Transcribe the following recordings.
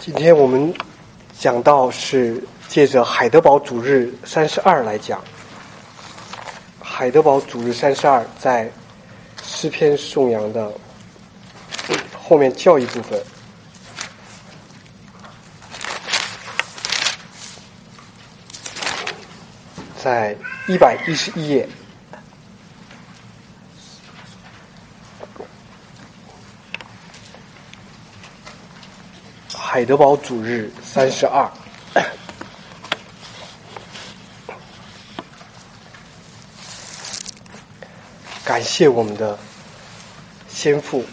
今天我们讲到是借着海德堡主日32来讲。海德堡主日32在诗篇颂扬的后面教义部分，在111页。海德堡主日32，感谢我们的先父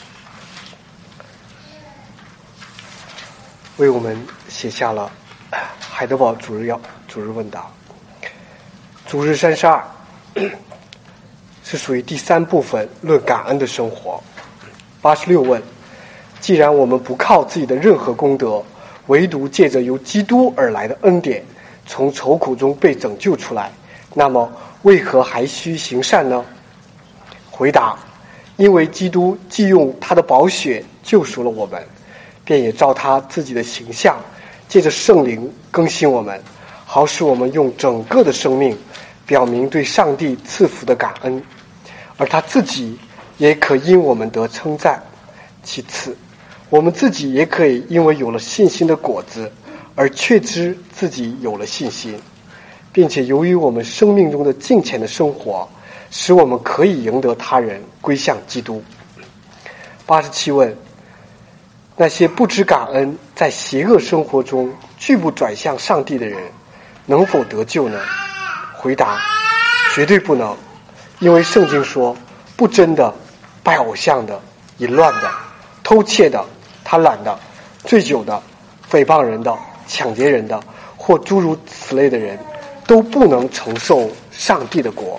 为我们写下了海德堡主日问答。主日32是属于第3部分论感恩的生活。86问：既然我们不靠自己的任何功德，唯独借着由基督而来的恩典，从愁苦中被拯救出来，那么为何还需行善呢？回答：因为基督既用他的宝血救赎了我们，便也照他自己的形象，借着圣灵更新我们，好使我们用整个的生命表明对上帝赐福的感恩，而他自己也可因我们得称赞。其次，我们自己也可以因为有了信心的果子，而确知自己有了信心，并且由于我们生命中的敬虔的生活，使我们可以赢得他人归向基督。87问：那些不知感恩，在邪恶生活中拒不转向上帝的人，能否得救呢？回答：绝对不能，因为圣经说，不真的、拜偶像的、淫乱的、偷窃的、贪婪的、醉酒的、诽谤人的、抢劫人的，或诸如此类的人，都不能承受上帝的国。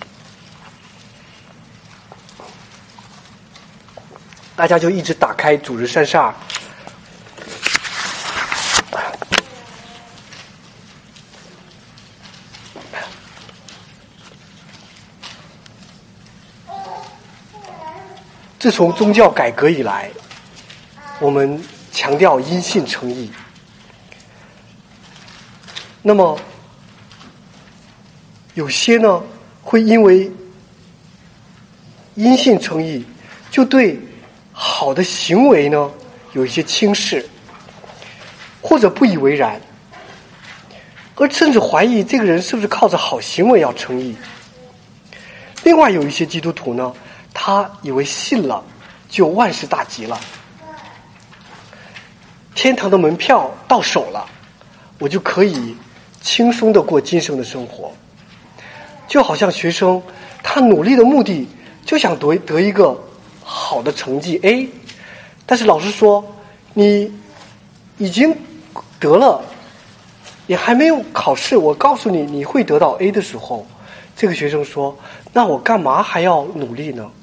大家就一直打开主日32，自从宗教改革以来，我们强调因信称义。那么有些呢，会因为因信称义，就对好的行为呢有一些轻视，或者不以为然，而甚至怀疑这个人是不是靠着好行为要称义。另外有一些基督徒呢，他以为信了就万事大吉了，天堂的门票到手了，我就可以轻松的过今生的生活。就好像学生他努力的目的就想得一个好的成绩 A， 但是老师说你已经得了，也还没有考试，我告诉你你会得到 A 的时候，这个学生说，那我干嘛还要努力呢？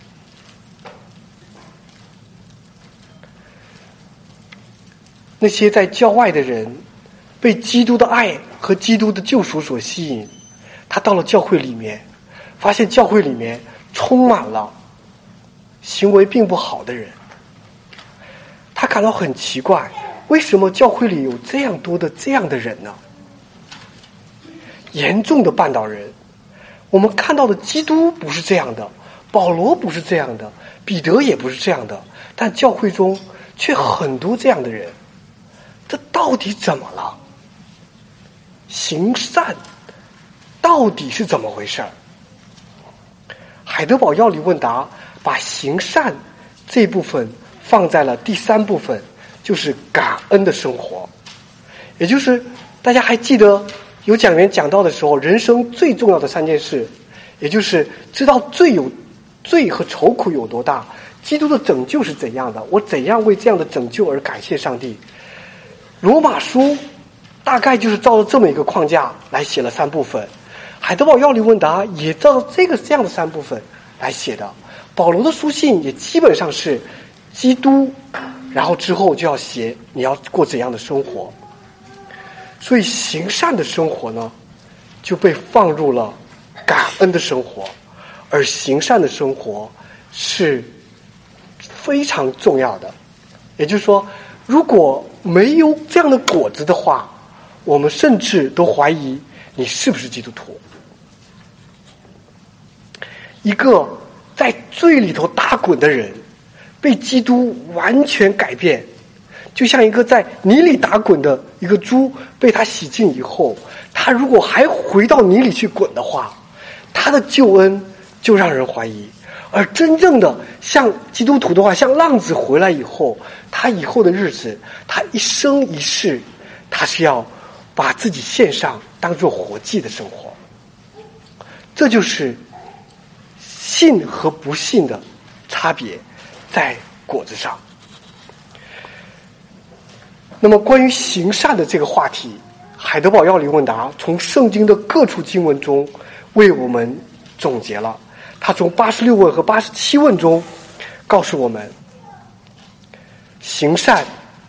那些在教外的人被基督的爱和基督的救赎所吸引，他到了教会里面，发现教会里面充满了行为并不好的人，他感到很奇怪，为什么教会里有这样多的这样的人呢？严重的绊倒人。我们看到的基督不是这样的，保罗不是这样的，彼得也不是这样的，但教会中却很多这样的人，这到底怎么了？行善到底是怎么回事？海德堡要理问答把行善这部分放在了第3部分，就是感恩的生活。也就是大家还记得有讲员讲到的时候，人生最重要的3件事，也就是知道罪和愁苦有多大，基督的拯救是怎样的，我怎样为这样的拯救而感谢上帝。罗马书大概就是照着这么一个框架来写了3部分，海德堡要理问答也照着这样的3部分来写的。保罗的书信也基本上是基督，然后之后就要写你要过怎样的生活。所以行善的生活呢，就被放入了感恩的生活，而行善的生活是非常重要的。也就是说，如果没有这样的果子的话，我们甚至都怀疑你是不是基督徒。一个在罪里头打滚的人，被基督完全改变，就像一个在泥里打滚的一个猪，被他洗净以后，他如果还回到泥里去滚的话，他的救恩就让人怀疑。而真正的像基督徒的话，像浪子回来以后，他以后的日子，他一生一世，他是要把自己献上，当作活祭的生活。这就是信和不信的差别，在果子上。那么关于行善的这个话题，海德堡要理问答从圣经的各处经文中为我们总结了。他从86问和87问中告诉我们，行善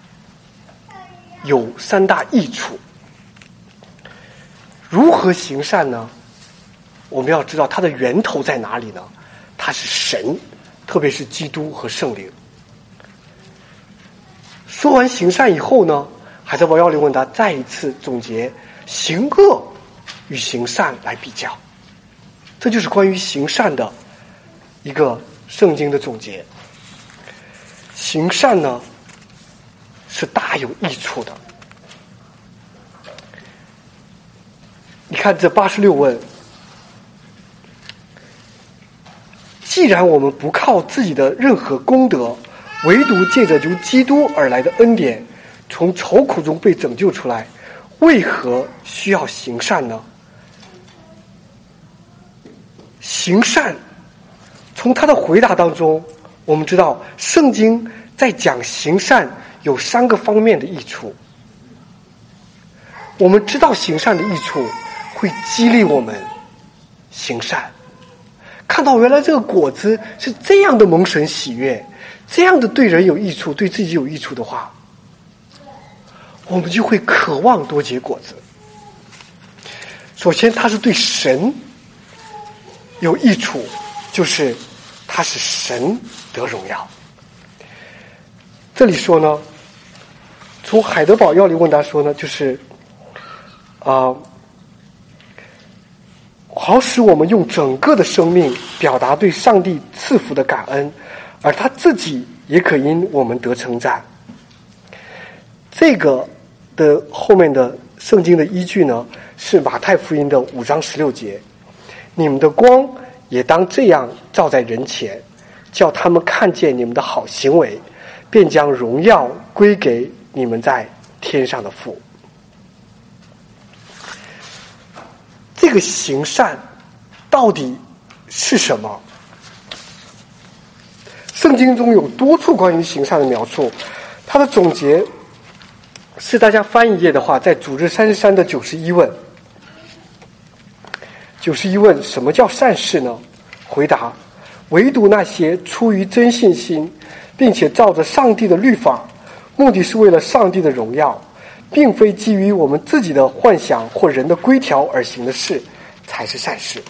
有3大益处。如何行善呢？我们要知道它的源头在哪里呢？它是神，特别是基督和圣灵。说完行善以后呢，海德堡要理问答再一次总结行恶与行善来比较。这就是关于行善的一个圣经的总结。行善呢，是大有益处的。你看这86问，既然我们不靠自己的任何功德，唯独借着由基督而来的恩典，从愁苦中被拯救出来，为何需要行善呢？行善，从他的回答当中，我们知道圣经在讲行善有3个方面的益处。我们知道行善的益处会激励我们行善，看到原来这个果子是这样的蒙神喜悦，这样的对人有益处，对自己有益处的话，我们就会渴望多结果子。首先它是对神有益处，就是它使神得荣耀。这里说呢，从海德堡要理问答说呢，就是好使我们用整个的生命表达对上帝赐福的感恩，而他自己也可因我们得称赞。这个的后面的圣经的依据呢，是马太福音的5章16节，你们的光也当这样照在人前，叫他们看见你们的好行为，便将荣耀归给你们在天上的父。这个行善到底是什么？圣经中有多处关于行善的描述，它的总结是大家翻一页的话，在主日33的91问。91问什么叫善事呢？回答：唯独那些出于真信心，并且照着上帝的律法，目的是为了上帝的荣耀，并非基于我们自己的幻想或人的规条而行的事，才是善事。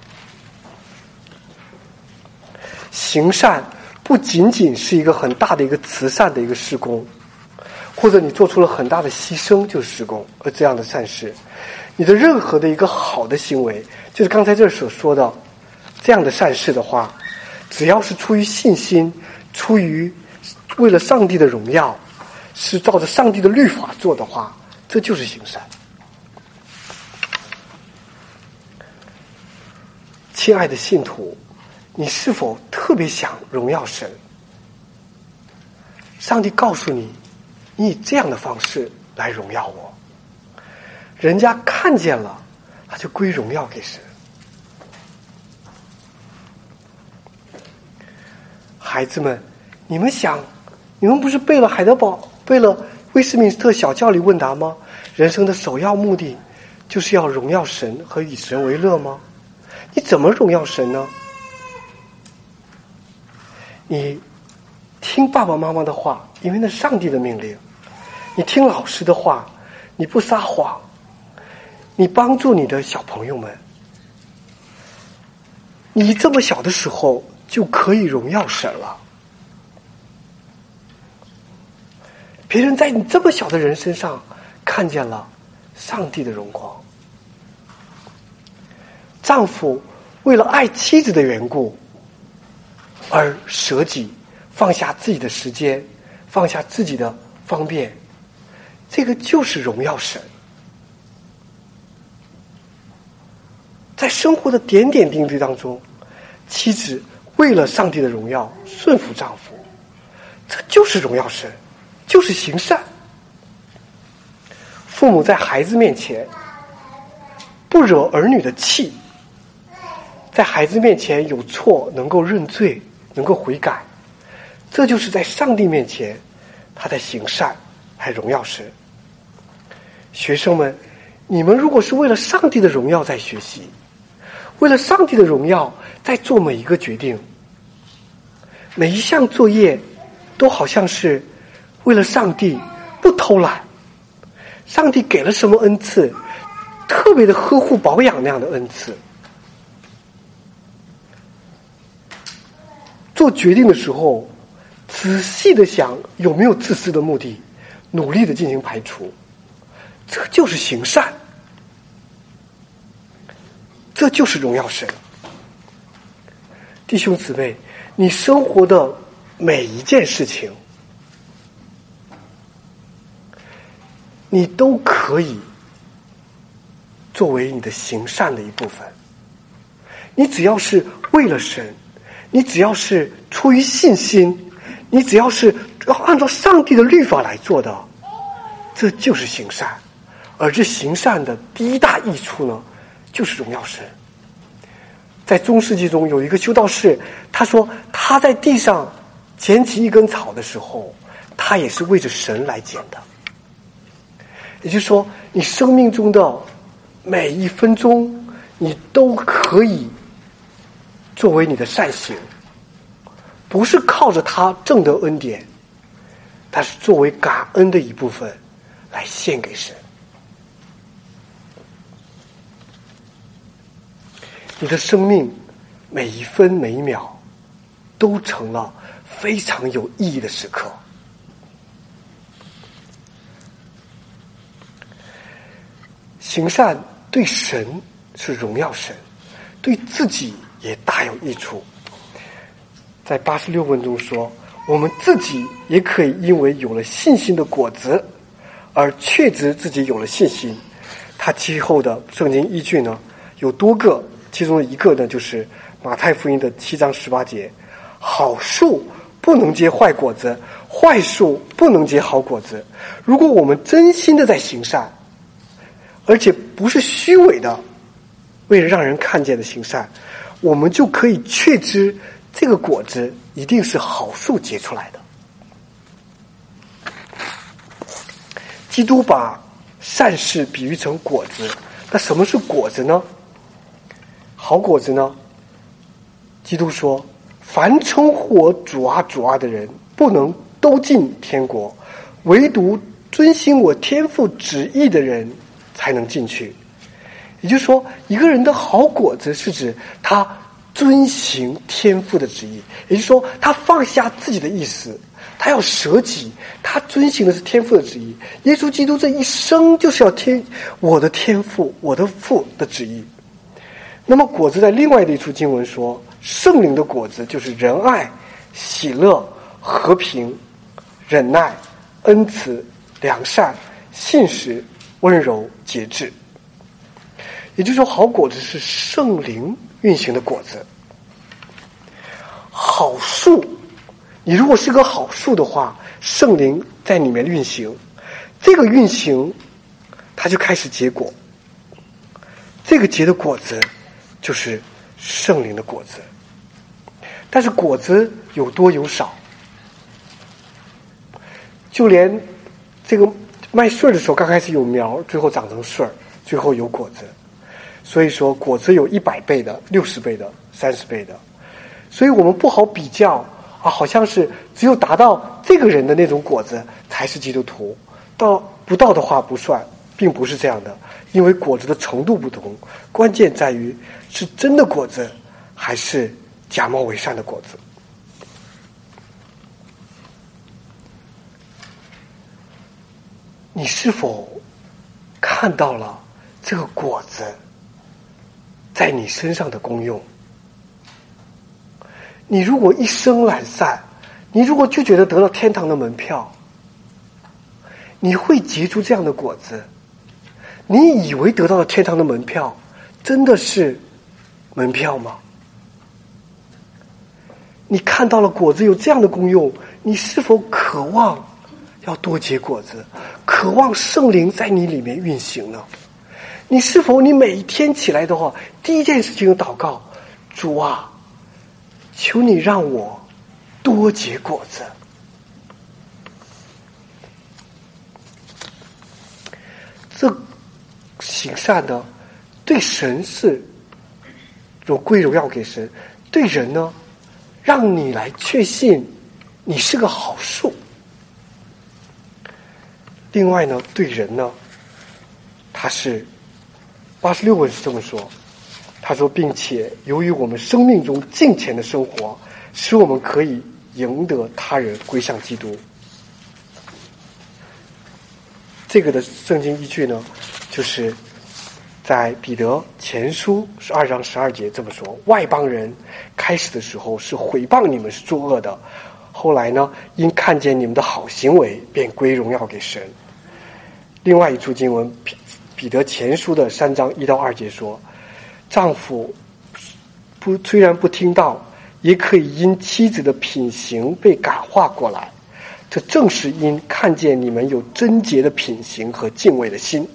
行善不仅仅是一个很大的一个慈善的一个事工，或者你做出了很大的牺牲就是事工，而这样的善事，你的任何的一个好的行为，就是刚才这所说的这样的善事的话，只要是出于信心，出于为了上帝的荣耀，是照着上帝的律法做的话，这就是行善。亲爱的信徒，你是否特别想荣耀神？上帝告诉你，你以这样的方式来荣耀我，人家看见了，他就归荣耀给神。孩子们，你们想，你们不是背了海德堡，背了威斯敏斯特小教理问答吗？人生的首要目的就是要荣耀神和以神为乐吗？你怎么荣耀神呢？你听爸爸妈妈的话，因为那是上帝的命令；你听老师的话，你不撒谎；你帮助你的小朋友们，你这么小的时候就可以荣耀神了。 别人在你这么小的人身上看见了上帝的荣光。丈夫为了爱妻子的缘故而舍己，放下自己的时间，放下自己的方便，这个就是荣耀神。在生活的点点滴滴当中，妻子为了上帝的荣耀顺服丈夫，这就是荣耀神，就是行善。父母在孩子面前不惹儿女的气，在孩子面前有错能够认罪，能够悔改，这就是在上帝面前他在行善，还荣耀神。学生们，你们如果是为了上帝的荣耀在学习，为了上帝的荣耀在做每一个决定，每一项作业都好像是为了上帝，不偷懒。上帝给了什么恩赐，特别的呵护保养那样的恩赐。做决定的时候，仔细的想有没有自私的目的，努力的进行排除，这就是行善，这就是荣耀神。弟兄姊妹，你生活的每一件事情，你都可以作为你的行善的一部分。你只要是为了神，你只要是出于信心，你只要是按照上帝的律法来做的，这就是行善。而这行善的第一大益处呢，就是荣耀神。在中世纪中有一个修道士，他说他在地上捡起一根草的时候，他也是为着神来捡的。也就是说，你生命中的每一分钟，你都可以作为你的善行，不是靠着他挣得恩典，但是作为感恩的一部分来献给神。你的生命每一分每一秒都成了非常有意义的时刻。行善对神是荣耀神，对自己也大有益处。在86问中说，我们自己也可以因为有了信心的果子而确知自己有了信心。他其后的圣经依据呢有多个，其中的一个呢就是马太福音的7章18节，好树不能结坏果子，坏树不能结好果子。如果我们真心的在行善，而且不是虚伪的为了让人看见的行善，我们就可以确知这个果子一定是好树结出来的。基督把善事比喻成果子，那什么是果子呢？好果子呢？基督说，凡称呼我主啊主啊的人，不能都进天国，唯独遵行我天父旨意的人才能进去。也就是说，一个人的好果子是指他遵行天父的旨意，也就是说他放下自己的意思，他要舍己，他遵行的是天父的旨意。耶稣基督这一生就是要听我的天父，我的父的旨意。那么果子在另外的一处经文说，圣灵的果子就是仁爱、喜乐、和平、忍耐、恩慈、良善、信实、温柔、节制。也就是说，好果子是圣灵运行的果子。好树，你如果是个好树的话，圣灵在里面运行，这个运行它就开始结果，这个结的果子就是圣灵的果子。但是果子有多有少，就连这个卖穗儿的时候，刚开始有苗，最后长成穗儿，最后有果子。所以说果子有100倍的、60倍的、30倍的，所以我们不好比较啊，好像是只有达到这个人的那种果子才是基督徒，不到的话不算，并不是这样的。因为果子的程度不同，关键在于是真的果子还是假冒伪善的果子。 你是否看到了这个果子在你身上的功用？你如果一生懒散，你如果就觉得得了天堂的门票，你会结出这样的果子？你以为得到了天堂的门票，真的是门票吗？你看到了果子有这样的功用，你是否渴望要多结果子，渴望圣灵在你里面运行呢？你是否你每一天起来的话，第一件事情祷告，主啊，求你让我多结果子。这行善的对神是归荣耀给神，对人呢，让你来确信你是个好树。另外呢，对人呢，他是86文是这么说，他说，并且由于我们生命中敬虔的生活，使我们可以赢得他人归向基督。这个的圣经依据呢，就是在彼得前书2章12节这么说，外邦人开始的时候是毁谤你们是作恶的，后来呢，因看见你们的好行为，便归荣耀给神。另外一处经文，彼得前书的3章1到2节说，丈夫虽然不听道，也可以因妻子的品行被感化过来，这正是因看见你们有贞洁的品行和敬畏的心。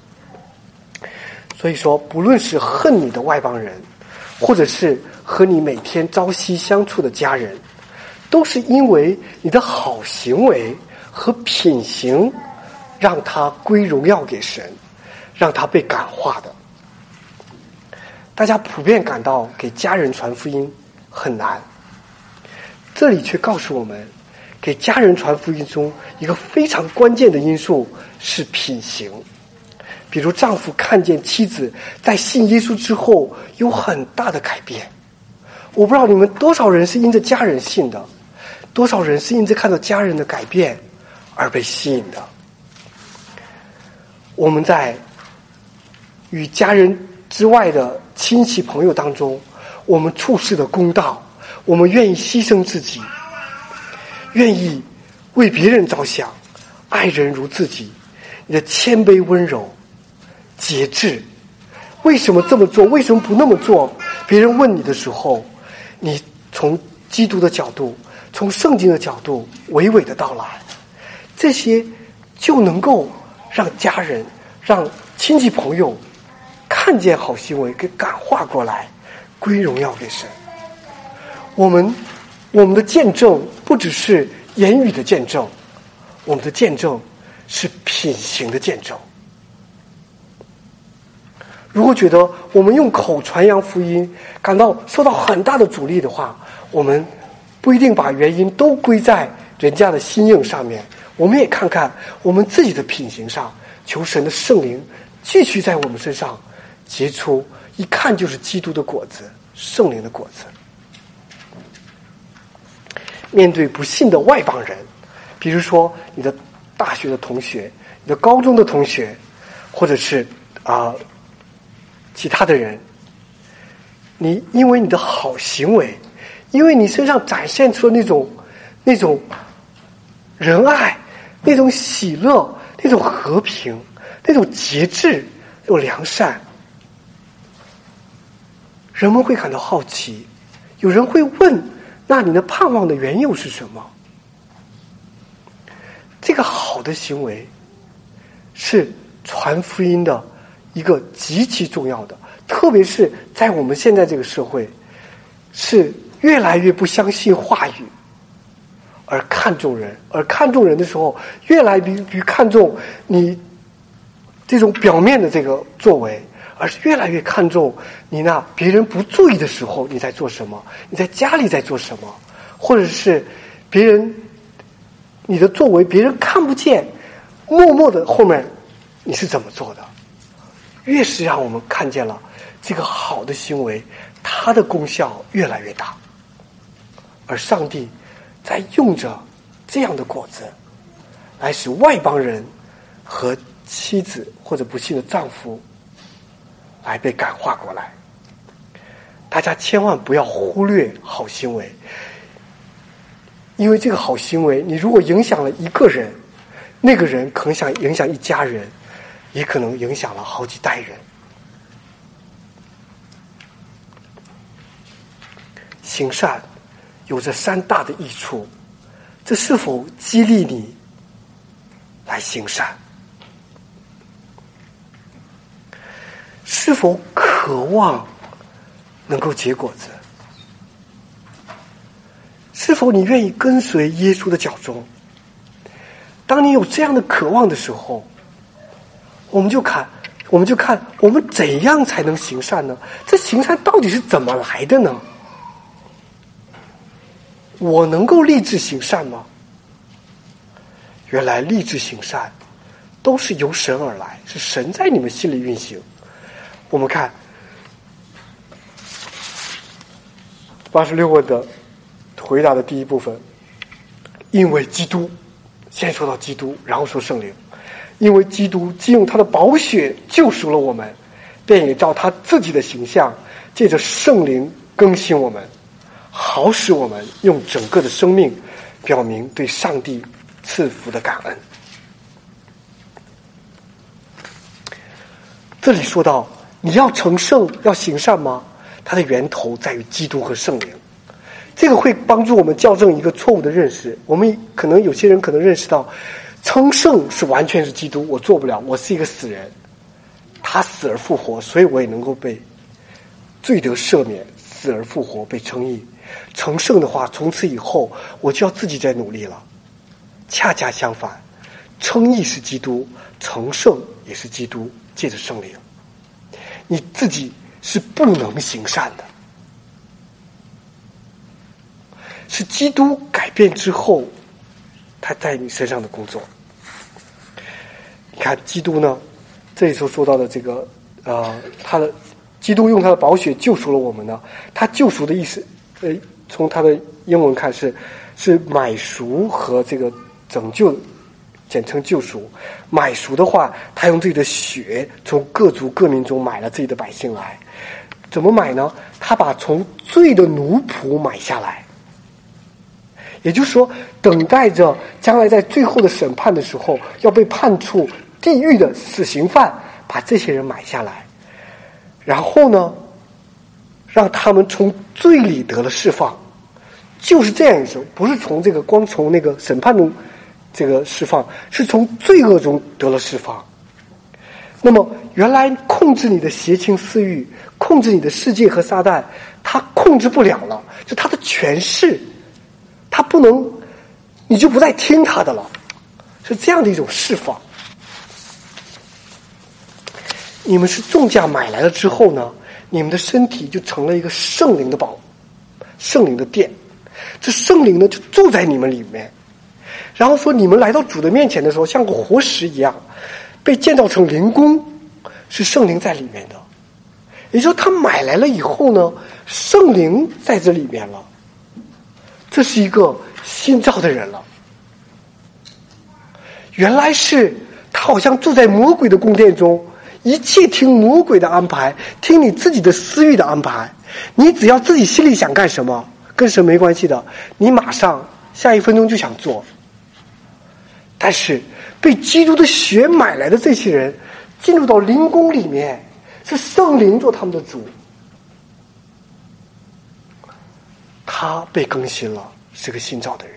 所以说，不论是恨你的外邦人，或者是和你每天朝夕相处的家人，都是因为你的好行为和品行让他归荣耀给神，让他被感化的。大家普遍感到给家人传福音很难，这里却告诉我们，给家人传福音中一个非常关键的因素是品行。比如丈夫看见妻子在信耶稣之后有很大的改变，我不知道你们多少人是因着家人信的，多少人是因着看到家人的改变而被吸引的。我们在与家人之外的亲戚朋友当中，我们处事的公道，我们愿意牺牲自己，愿意为别人着想，爱人如自己，你的谦卑温柔节制。为什么这么做？为什么不那么做？别人问你的时候，你从基督的角度，从圣经的角度娓娓的道来，这些就能够让家人，让亲戚朋友看见好行为，给感化过来，归荣耀给神。我们的见证不只是言语的见证，我们的见证是品行的见证。如果觉得我们用口传扬福音感到受到很大的阻力的话，我们不一定把原因都归在人家的心硬上面，我们也看看我们自己的品行上，求神的圣灵继续在我们身上结出一看就是基督的果子，圣灵的果子。面对不信的外邦人，比如说你的大学的同学，你的高中的同学，或者是其他的人，你因为你的好行为，因为你身上展现出了那种仁爱，那种喜乐，那种和平，那种节制，那种良善，人们会感到好奇，有人会问，那你的盼望的缘由是什么？这个好的行为是传福音的一个极其重要的，特别是在我们现在这个社会，是越来越不相信话语，而看重人，而看重人的时候，越来越看重你这种表面的这个作为，而是越来越看重你那别人不注意的时候你在做什么，你在家里在做什么，或者是别人你的作为别人看不见，默默的后面你是怎么做的。越是让我们看见了这个好的行为，它的功效越来越大，而上帝在用着这样的果子来使外邦人和妻子或者不幸的丈夫来被感化过来。大家千万不要忽略好行为，因为这个好行为，你如果影响了一个人，那个人可能想影响一家人，也可能影响了好几代人。行善有着3大的益处，这是否激励你来行善？是否渴望能够结果子？是否你愿意跟随耶稣的脚踪？当你有这样的渴望的时候，我们就看我们怎样才能行善呢？这行善到底是怎么来的呢？我能够立志行善吗？原来立志行善都是由神而来，是神在你们心里运行。我们看86问的回答的第一部分，因为基督，先说到基督，然后说圣灵。因为基督既用他的宝血救赎了我们，便也照他自己的形象，借着圣灵更新我们，好使我们用整个的生命表明对上帝赐福的感恩。这里说到你要成圣要行善吗？它的源头在于基督和圣灵。这个会帮助我们校正一个错误的认识。我们可能有些人可能认识到成圣是完全是基督，我做不了，我是一个死人，他死而复活，所以我也能够被罪得赦免，死而复活被称义。成圣的话，从此以后我就要自己再努力了。恰恰相反，称义是基督，成圣也是基督，借着圣灵。你自己是不能行善的，是基督改变之后他在你身上的工作。你看基督呢，这里所说到的这个他的基督用他的宝血救赎了我们呢，他救赎的意思从他的英文看是买赎和这个拯救，简称救赎。买赎的话，他用自己的血从各族各民中买了自己的百姓来。怎么买呢？他把从罪的奴仆买下来，也就是说等待着将来在最后的审判的时候要被判处地狱的死刑犯，把这些人买下来，然后呢让他们从罪里得了释放。就是这样一种，不是从这个光从那个审判中这个释放，是从罪恶中得了释放。那么原来控制你的邪情私欲，控制你的世界和撒旦，他控制不了了，就他的权势他不能，你就不再听他的了，是这样的一种释放。你们是重价买来了之后呢，你们的身体就成了一个圣灵的宝，圣灵的殿。这圣灵呢就住在你们里面，然后说你们来到主的面前的时候像个活石一样被建造成灵宫，是圣灵在里面的。也就是说他买来了以后呢，圣灵在这里面了，这是一个新造的人了。原来是他好像住在魔鬼的宫殿中，一切听魔鬼的安排，听你自己的私欲的安排，你只要自己心里想干什么跟神没关系的，你马上下1分钟就想做。但是被基督的血买来的这些人进入到灵宫里面，是圣灵做他们的主，他被更新了，是个新造的人，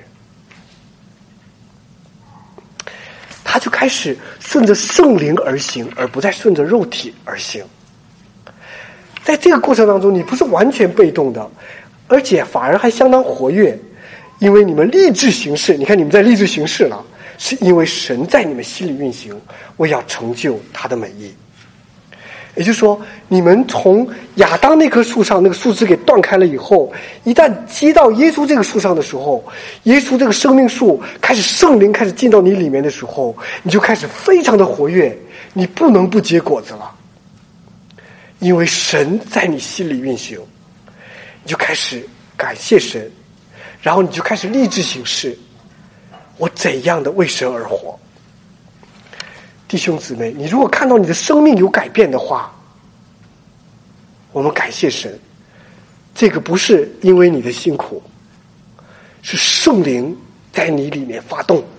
他就开始顺着圣灵而行，而不再顺着肉体而行。在这个过程当中，你不是完全被动的，而且反而还相当活跃，因为你们立志行事。你看你们在立志行事了，是因为神在你们心里运行，为要成就他的美意。也就是说，你们从亚当那棵树上那个树枝给断开了以后，一旦接到耶稣这个树上的时候，耶稣这个生命树开始圣灵开始进到你里面的时候，你就开始非常的活跃，你不能不结果子了，因为神在你心里运行，你就开始感谢神，然后你就开始立志行事，我怎样的为神而活。 弟兄姊妹，你如果看到你的生命有改变的话，我们感谢神，这个不是因为你的辛苦，是圣灵在你里面发动，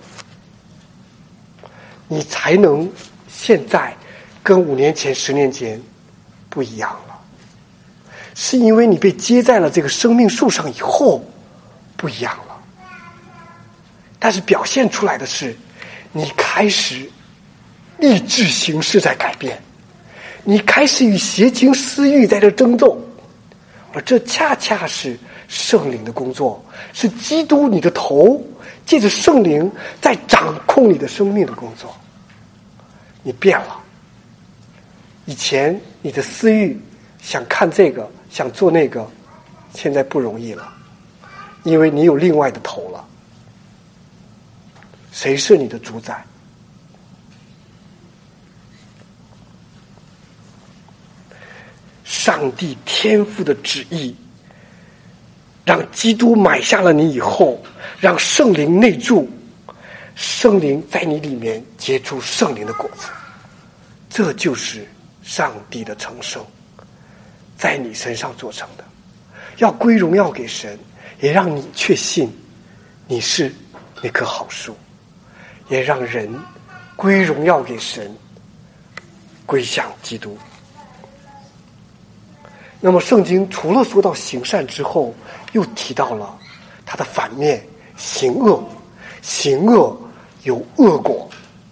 你才能现在跟5年前、10年前不一样了。是因为你被接在了这个生命树上以后不一样了。但是表现出来的是，你开始意志形式在改变，你开始与邪情私欲在这争斗，而这恰恰是圣灵的工作，是基督你的头借着圣灵在掌控你的生命的工作。你变了，以前你的私欲想看这个想做那个，现在不容易了，因为你有另外的头了。谁是你的主宰？上帝天父的旨意，让基督买下了你以后，让圣灵内住，圣灵在你里面结出圣灵的果子，这就是上帝的成圣在你身上做成的。要归荣耀给神，也让你确信你是那棵好树，也让人归荣耀给神，归向基督。那么圣经除了说到行善之后，又提到了它的反面，行恶。行恶有恶果，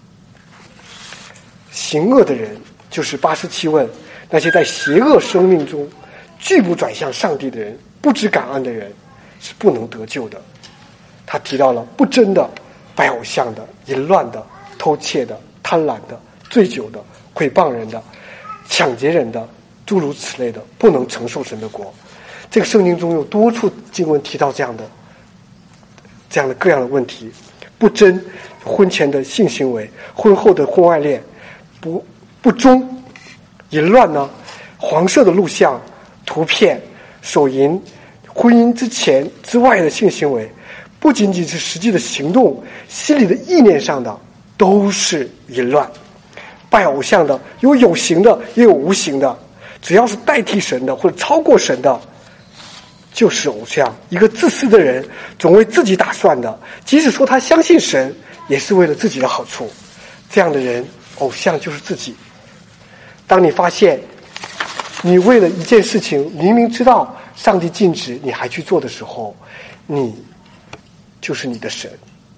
行恶的人就是87问，那些在邪恶生命中拒不转向上帝的人，不知感恩的人，是不能得救的。他提到了不真的、拜偶像的、淫乱的、偷窃的、贪婪的、醉酒的、毁谤人的、抢劫人的，诸如此类的，不能承受神的国。这个圣经中有多处经文提到这样的各样的问题。不真，婚前的性行为，婚后的婚外恋，不忠，淫乱呢，黄色的录像、图片、手淫，婚姻之前之外的性行为，不仅仅是实际的行动，心里的意念上的都是淫乱。拜偶像的有形的也有无形的，只要是代替神的或者超过神的就是偶像。一个自私的人总为自己打算的，即使说他相信神，也是为了自己的好处。这样的人，偶像就是自己。当你发现你为了一件事情明明知道上帝禁止你还去做的时候，你就是你的神。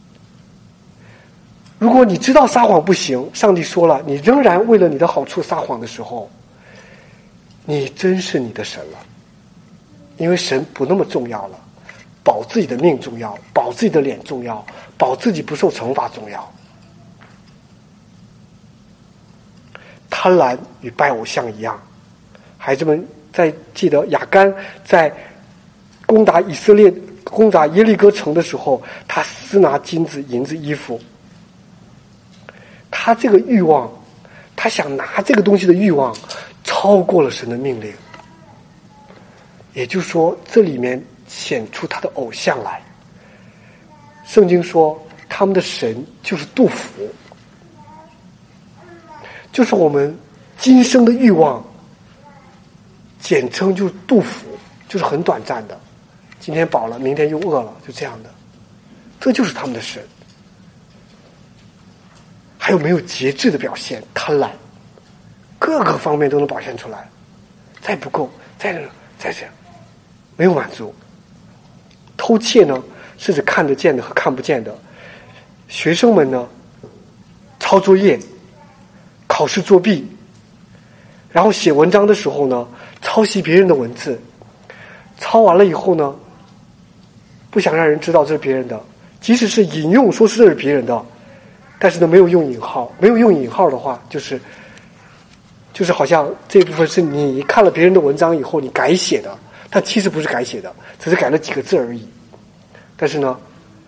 如果你知道撒谎不行，上帝说了，你仍然为了你的好处撒谎的时候，你真是你的神了。因为神不那么重要了，保自己的命重要，保自己的脸重要，保自己不受惩罚重要。贪婪与拜偶像一样，孩子们在记得亚干在攻打耶利哥城的时候，他私拿金子银子衣服，他这个欲望，他想拿这个东西的欲望超过了神的命令。也就是说，这里面显出他的偶像来。圣经说他们的神就是杜甫，就是我们今生的欲望，简称就是杜甫，就是很短暂的，今天饱了明天又饿了，就这样的，这就是他们的神。还有没有节制的表现，贪婪，各个方面都能表现出来，再不够，再这样，没有满足。偷窃呢，是指看得见的和看不见的。学生们呢，抄作业，考试作弊，然后写文章的时候呢，抄袭别人的文字，抄完了以后呢，不想让人知道这是别人的，即使是引用说是这是别人的，但是呢没有用引号，没有用引号的话，就是好像这部分是你看了别人的文章以后你改写的，但其实不是改写的，只是改了几个字而已。但是呢，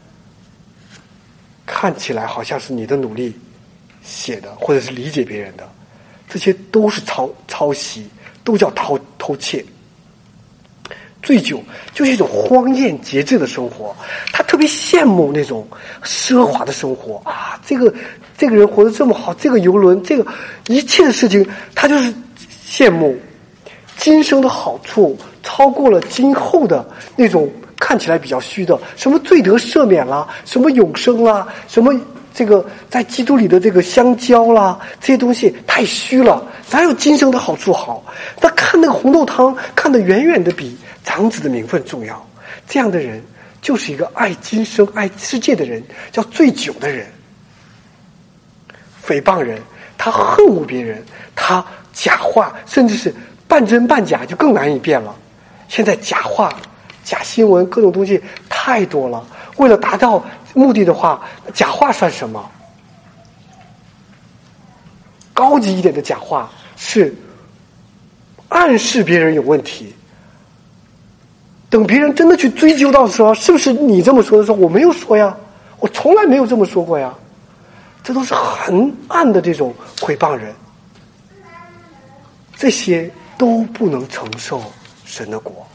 看起来好像是你的努力写的，或者是理解别人的，这些都是抄袭，都叫偷窃。 醉酒就是一种荒宴节制的生活，他特别羡慕那种奢华的生活啊！这个人活得这么好，这个游轮，这个一切的事情，他就是羡慕。今生的好处超过了今后的那种看起来比较虚的，什么罪得赦免啦，什么永生啦，什么这个在基督里的这个相交啦，这些东西太虚了，哪有今生的好处好？他看那个红豆汤，看得远远的比长子的名分重要。这样的人就是一个爱今生爱世界的人，叫醉酒的人。诽谤人，他恨恶别人，他假话，甚至是半真半假，就更难以辨了。现在假话、假新闻各种东西太多了，为了达到目的的话，假话算什么？高级一点的假话是暗示别人有问题，等别人真的去追究到的时候，是不是你这么说的时候，我没有说呀，我从来没有这么说过呀，这都是很暗的这种诽谤人，这些都不能承受神的国。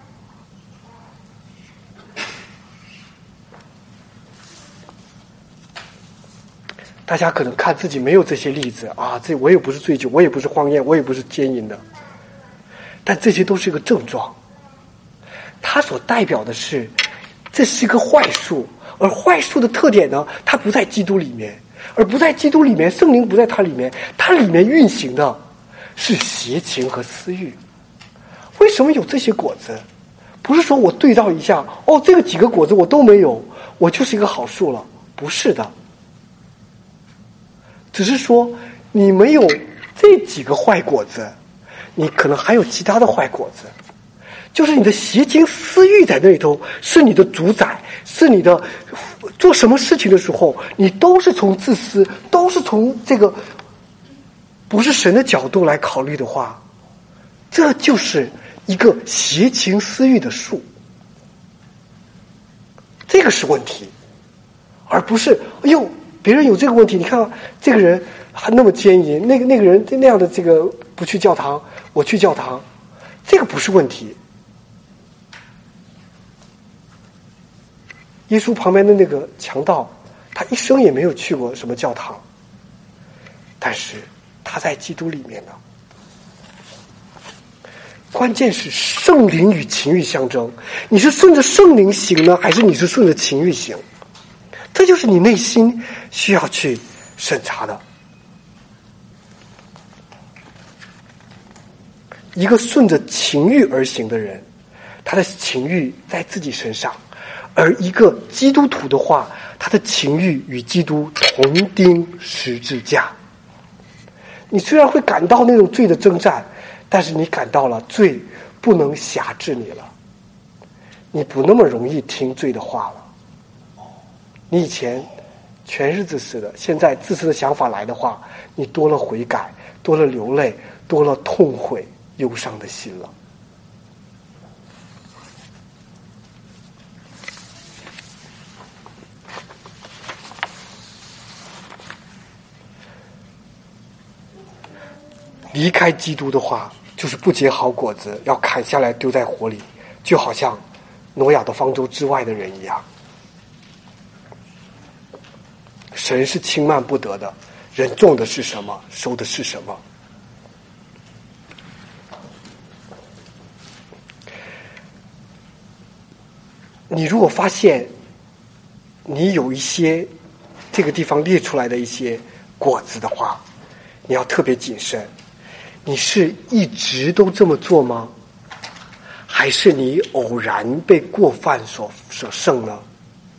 大家可能看自己没有这些例子啊，这我也不是醉酒，我也不是荒宴，我也不是奸淫的，但这些都是一个症状，它所代表的是这是一个坏术，而坏术的特点呢，它不在基督里面，而不在基督里面，圣灵不在它里面，它里面运行的是邪情和私欲。为什么有这些果子？不是说我对照一下，哦，这个几个果子我都没有，我就是一个好树了，不是的，只是说你没有这几个坏果子，你可能还有其他的坏果子，就是你的邪情私欲在那里头是你的主宰，是你的做什么事情的时候，你都是从自私，都是从这个不是神的角度来考虑的话，这就是一个邪情私欲的树，这个是问题，而不是哎呦别人有这个问题，你看这个人还那么奸淫，那个人那样的这个不去教堂，我去教堂，这个不是问题。耶稣旁边的那个强盗，他一生也没有去过什么教堂，但是他在基督里面呢。关键是圣灵与情欲相争，你是顺着圣灵行呢，还是你是顺着情欲行？这就是你内心需要去审查的。一个顺着情欲而行的人，他的情欲在自己身上，而一个基督徒的话，他的情欲与基督同钉十字架。你虽然会感到那种罪的征战，但是你感到了罪不能辖制你了，你不那么容易听罪的话了。你以前全是自私的，现在自私的想法来的话，你多了悔改，多了流泪，多了痛悔忧伤的心了。离开基督的话，就是不结好果子，要砍下来丢在火里，就好像挪亚的方舟之外的人一样。神是轻慢不得的，人种的是什么，收的是什么。你如果发现你有一些这个地方列出来的一些果子的话，你要特别谨慎。你是一直都这么做吗？还是你偶然被过犯所胜呢？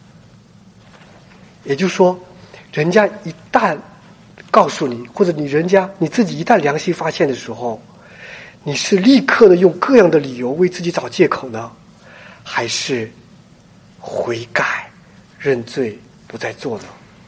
也就是说，人家一旦告诉你，或者你自己一旦良心发现的时候，你是立刻的用各样的理由为自己找借口呢，还是悔改认罪不再做呢？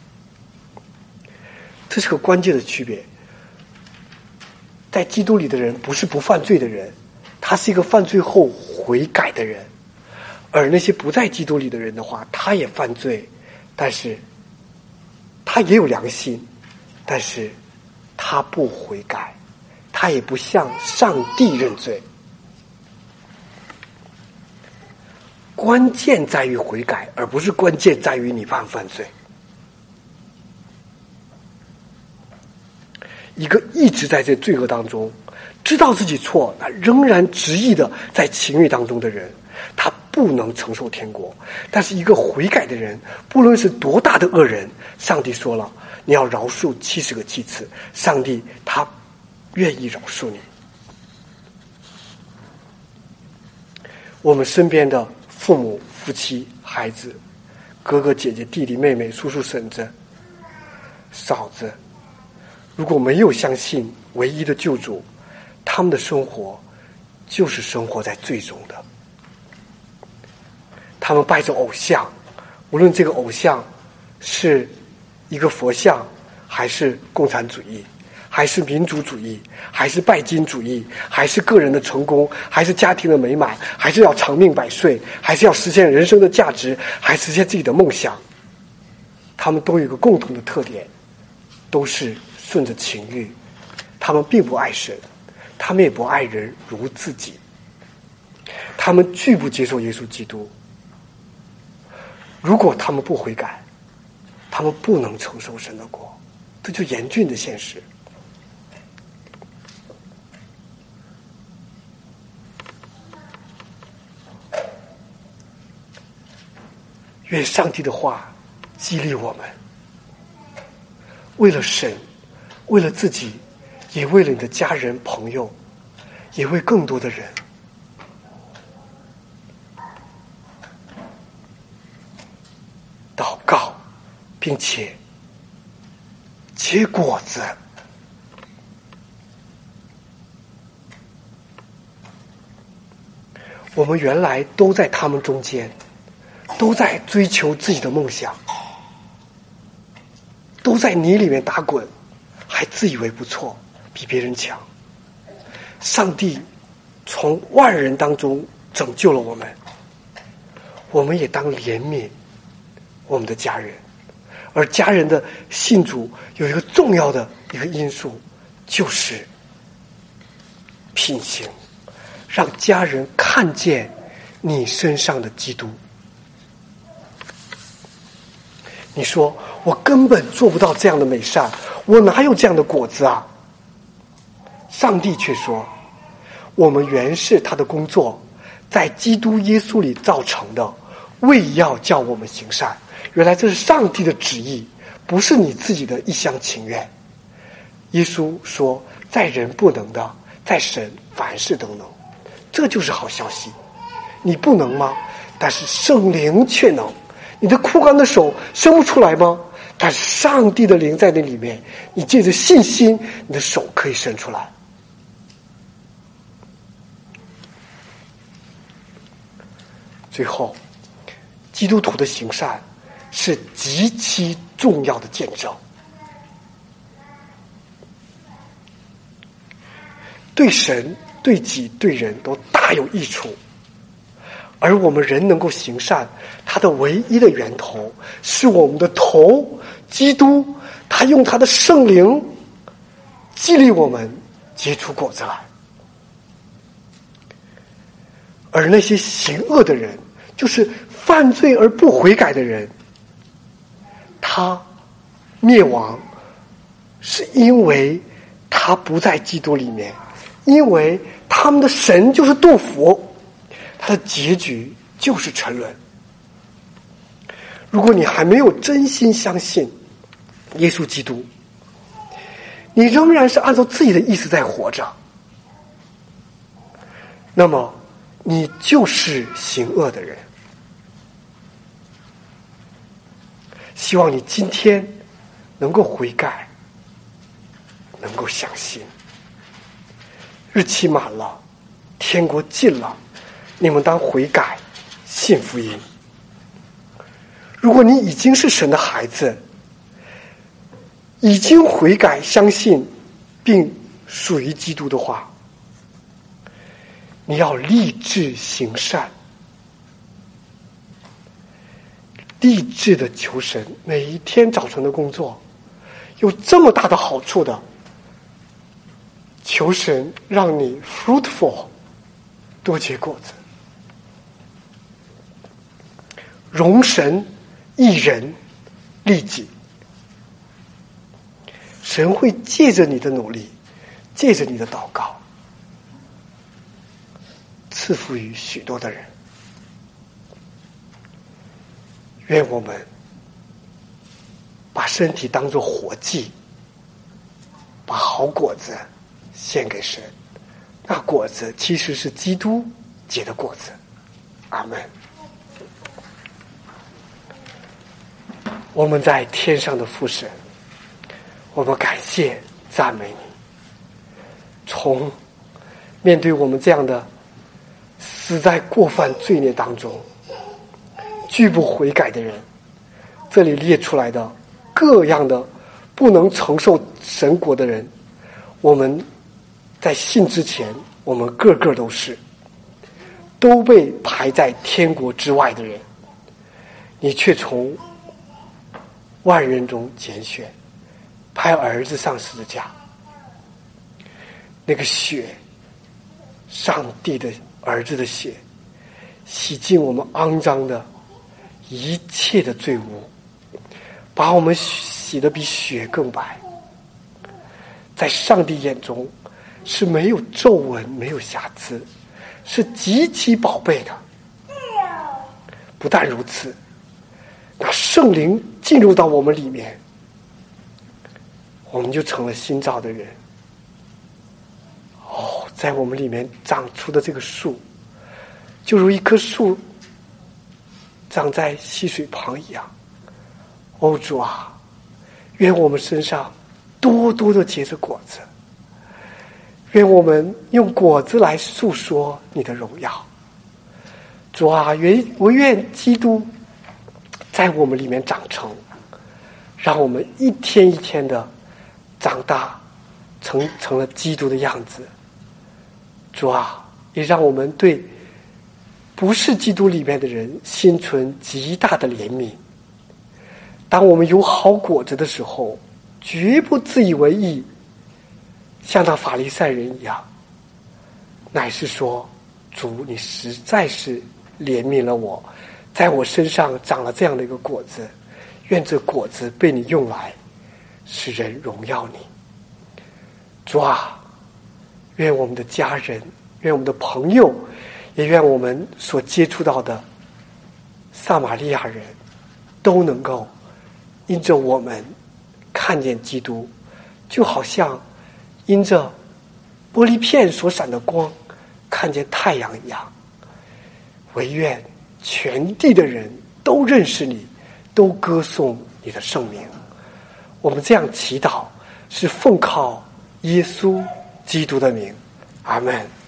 这是个关键的区别。在基督里的人不是不犯罪的人，他是一个犯罪后悔改的人，而那些不在基督里的人的话，他也犯罪，但是他也有良心，但是他不悔改，他也不向上帝认罪。 关键在于悔改，而不是关键在于你犯不犯罪。一个一直在这罪恶当中，知道自己错，仍然执意的在情欲当中的人，他不能承受天国。但是一个悔改的人，不论是多大的恶人，上帝说了，你要饶恕70个7次，上帝他愿意饶恕你。我们身边的父母、夫妻、孩子、哥哥、姐姐、弟弟、妹妹、叔叔、婶子、嫂子，如果没有相信唯一的救主，他们的生活就是生活在罪中的。他们拜着偶像，无论这个偶像是一个佛像，还是共产主义，还是民族主义，还是拜金主义，还是个人的成功，还是家庭的美满，还是要长命百岁，还是要实现人生的价值，还实现自己的梦想，他们都有一个共同的特点，都是顺着情欲。他们并不爱神，他们也不爱人如自己，他们拒不接受耶稣基督。如果他们不悔改，他们不能承受神的国，这就严峻的现实。愿上帝的话激励我们，为了神，为了自己，也为了你的家人朋友，也为更多的人，祷告，并且结果子。我们原来都在他们中间，都在追求自己的梦想，都在泥里面打滚，还自以为不错，比别人强。上帝从万人当中拯救了我们，我们也当怜悯我们的家人。而家人的信主有一个重要的一个因素，就是品行，让家人看见你身上的基督。你说我根本做不到这样的美善，我哪有这样的果子啊？上帝却说，我们原是他的工作，在基督耶稣里造成的，为要叫我们行善。原来这是上帝的旨意，不是你自己的一厢情愿。耶稣说，在人不能的，在神凡事都能。这就是好消息。你不能吗？但是圣灵却能。你的枯干的手伸不出来吗？但是上帝的灵在那里面，你借着信心，你的手可以伸出来。最后，基督徒的行善是极其重要的见证，对神、对己、对人都大有益处。而我们人能够行善，它的唯一的源头是我们的头基督，他用他的圣灵激励我们结出果子来。而那些行恶的人，就是犯罪而不悔改的人，他灭亡是因为他不在基督里面，因为他们的神就是杜甫，他的结局就是沉沦。如果你还没有真心相信耶稣基督，你仍然是按照自己的意思在活着，那么你就是行恶的人。希望你今天能够悔改，能够相信。日期满了，天国近了，你们当悔改，信福音。如果你已经是神的孩子，已经悔改相信并属于基督的话，你要立志行善，立志的求神，每一天早晨的工作有这么大的好处的，求神让你 fruitful， 多结果子。 容神益人利己。神会借着你的努力，借着你的祷告，赐福于许多的人。愿我们把身体当作活祭，把好果子献给神。那果子其实是基督结的果子。阿们。我们在天上的父神，我们感谢赞美你，从面对我们这样的死在过犯罪孽当中拒不悔改的人，这里列出来的各样的不能承受神国的人，我们在信之前，我们个个都被排在天国之外的人，你却从万人中拣选，派儿子上十字架，那个血，上帝的儿子的血，洗净我们肮脏的一切的罪污，把我们洗得比雪更白，在上帝眼中是没有皱纹没有瑕疵，是极其宝贝的。不但如此，那圣灵进入到我们里面，我们就成了新造的人。在我们里面长出的这个树，就如一棵树长在溪水旁一样。主啊，愿我们身上多多的结着果子，愿我们用果子来诉说你的荣耀。主啊，我愿基督在我们里面长成，让我们一天一天的长大，成了基督的样子。主啊，也让我们对不是基督里面的人心存极大的怜悯。当我们有好果子的时候，绝不自以为意，像那法利赛人一样，乃是说，主，你实在是怜悯了我，在我身上长了这样的一个果子，愿这果子被你用来使人荣耀你。主啊，愿我们的家人，愿我们的朋友，也愿我们所接触到的撒玛利亚人，都能够因着我们看见基督，就好像因着玻璃片所闪的光看见太阳一样。唯愿全地的人都认识你，都歌颂你的圣名。我们这样祈祷，是奉靠耶稣基督的名。阿们。